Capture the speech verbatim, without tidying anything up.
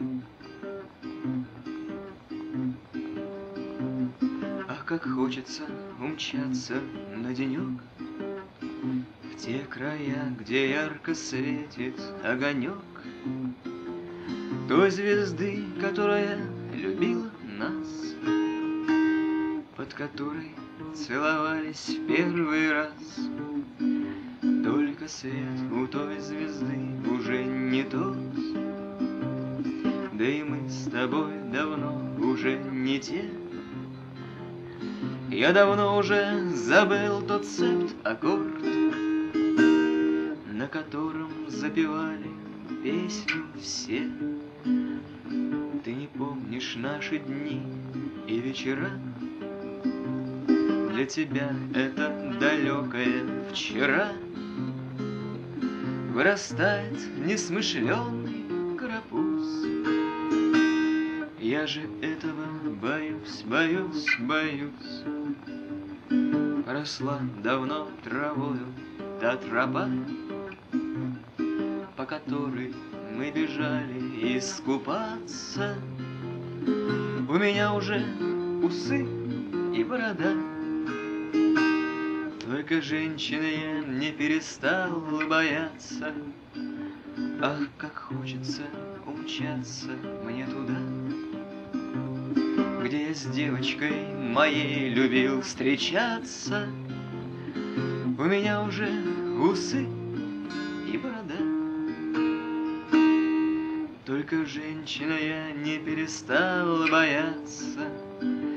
Ах, как хочется умчаться на денек в те края, где ярко светит огонек той звезды, которая любила нас, под которой целовались в первый раз. Только свет у той звезды уже не тот, да и мы с тобой давно уже не те. Я давно уже забыл тот септ аккорд, на котором запевали песню все. Ты не помнишь наши дни и вечера, для тебя это далекое вчера. Вырастает несмышленый карапуз. Я же этого боюсь, боюсь, боюсь. Росла давно травою та тропа, по которой мы бежали искупаться. У меня уже усы и борода, только женщины я не перестал бояться. Ах, как хочется умчаться мне туда, где я с девочкой моей любил встречаться. У меня уже усы и борода, только женщина я не перестал бояться.